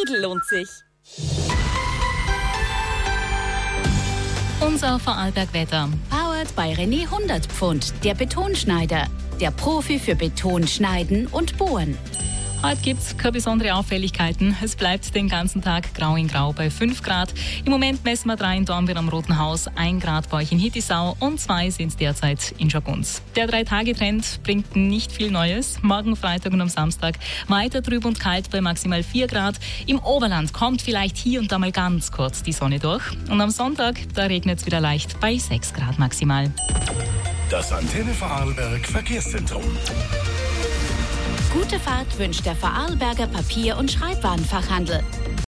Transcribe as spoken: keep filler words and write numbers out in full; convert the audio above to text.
Lidl lohnt sich. Unser Vorarlberg-Wetter. Powered bei René hundert Pfund, der Betonschneider. Der Profi für Beton schneiden und bohren. Heute gibt es keine besonderen Auffälligkeiten. Es bleibt den ganzen Tag grau in grau bei fünf Grad. Im Moment messen wir drei in Dornbirn am Roten Haus, ein Grad bei euch in Hittisau und zwei sind es derzeit in Schagunz. Der Drei-Tage-Trend bringt nicht viel Neues. Morgen Freitag und am Samstag weiter trüb und kalt bei maximal vier Grad. Im Oberland kommt vielleicht hier und da mal ganz kurz die Sonne durch. Und am Sonntag, da regnet es wieder leicht bei sechs Grad maximal. Das Antenne Vorarlberg Verkehrszentrum. Gute Fahrt wünscht der Vorarlberger Papier- und Schreibwarenfachhandel.